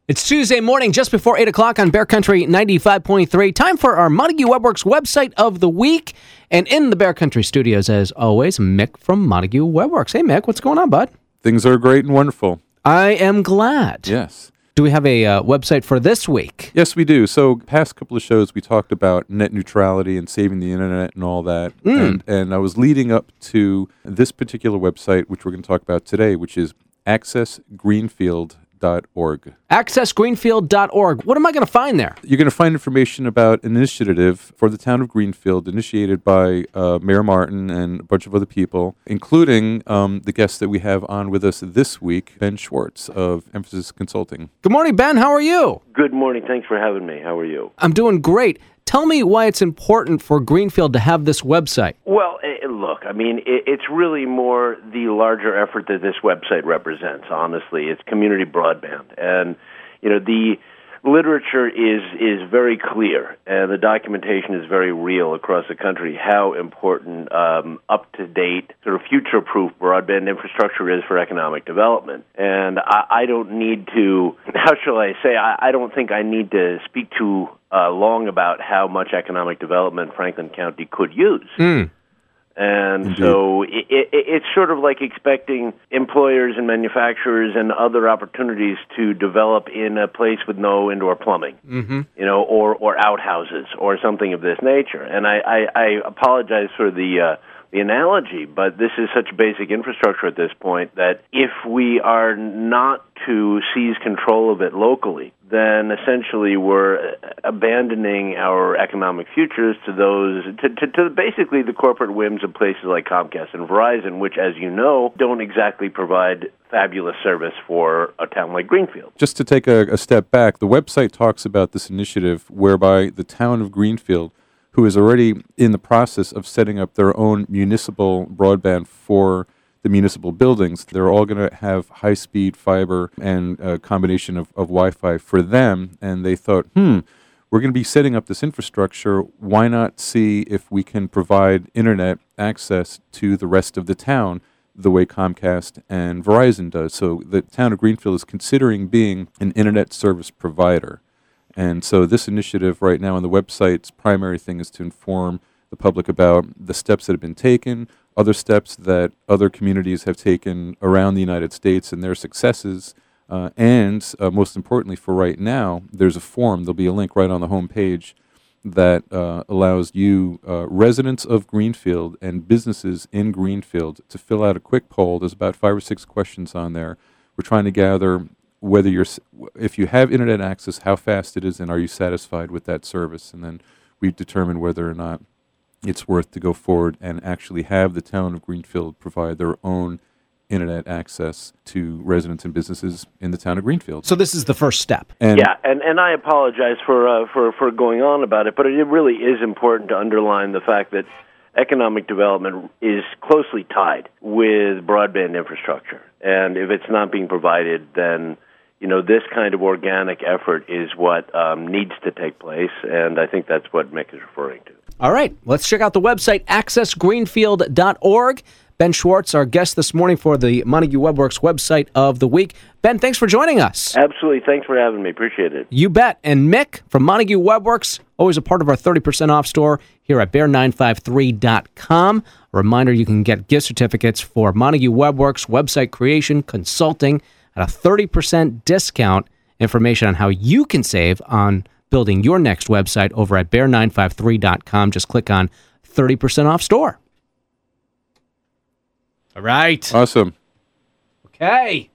It's Tuesday morning, just before 8 o'clock on Bear Country 95.3. Time for our Montague Webworks website of the week. And in the Bear Country studios, as always, Mick from Montague Webworks. Hey, Mick, what's going on, bud? Things are great and wonderful. I am glad. Yes. Do we have a website for this week? Yes, we do. So past couple of shows, we talked about net neutrality and saving the internet and all that. And I was leading up to this particular website, which we're going to talk about today, which is accessgreenfield.org. Accessgreenfield.org. What am I going to find there? You're going to find information about an initiative for the town of Greenfield initiated by Mayor Martin and a bunch of other people, including the guest that we have on with us this week, Ben Schwartz of Emphasis Consulting. Good morning, Ben. How are you? Good morning. Thanks for having me. How are you? I'm doing great. Tell me why it's important for Greenfield to have this website. Well, look, I mean, it's really more the larger effort that this website represents, honestly. It's community broadband. And, you know, the literature is very clear, and the documentation is very real across the country, how important up-to-date, sort of future-proof broadband infrastructure is for economic development. And I don't need to, how shall I say, I don't think I need to speak too long about how much economic development Franklin County could use. And Indeed. so it's sort of like expecting employers and manufacturers and other opportunities to develop in a place with no indoor plumbing, you know, or outhouses or something of this nature. And I apologize for the analogy, but this is such basic infrastructure at this point that if we are not to seize control of it locally, then essentially we're abandoning our economic futures to those, to basically the corporate whims of places like Comcast and Verizon, which, as you know, don't exactly provide fabulous service for a town like Greenfield. Just to take a step back, the website talks about this initiative whereby the town of Greenfield, who is already in the process of setting up their own municipal broadband for the municipal buildings. They're all going to have high-speed fiber and a combination of Wi-Fi for them, and they thought, we're going to be setting up this infrastructure. Why not see if we can provide internet access to the rest of the town the way Comcast and Verizon does? So the town of Greenfield is considering being an internet service provider. And so this initiative right now on the website's primary thing is to inform the public about the steps that have been taken, other steps that other communities have taken around the United States and their successes, and most importantly for right now, there's a form, there'll be a link right on the home page that allows you, residents of Greenfield and businesses in Greenfield, to fill out a quick poll. There's about 5 or 6 questions on there. We're trying to gather whether if you have internet access, how fast it is, and are you satisfied with that service? And then we determine whether or not it's worth to go forward and actually have the town of Greenfield provide their own internet access to residents and businesses in the town of Greenfield. So this is the first step. And I apologize for going on about it, but it really is important to underline the fact that economic development is closely tied with broadband infrastructure. And if it's not being provided, then you know, this kind of organic effort is what needs to take place, and I think that's what Mick is referring to. All right, let's check out the website, accessgreenfield.org. Ben Schwartz, our guest this morning for the Montague Webworks website of the week. Ben, thanks for joining us. Absolutely. Thanks for having me. Appreciate it. You bet. And Mick from Montague Webworks, always a part of our 30% off store here at bear953.com. A reminder, you can get gift certificates for Montague Webworks website creation, consulting, at a 30% discount. Information on how you can save on building your next website over at bear953.com. Just click on 30% off store. All right. Awesome. Okay.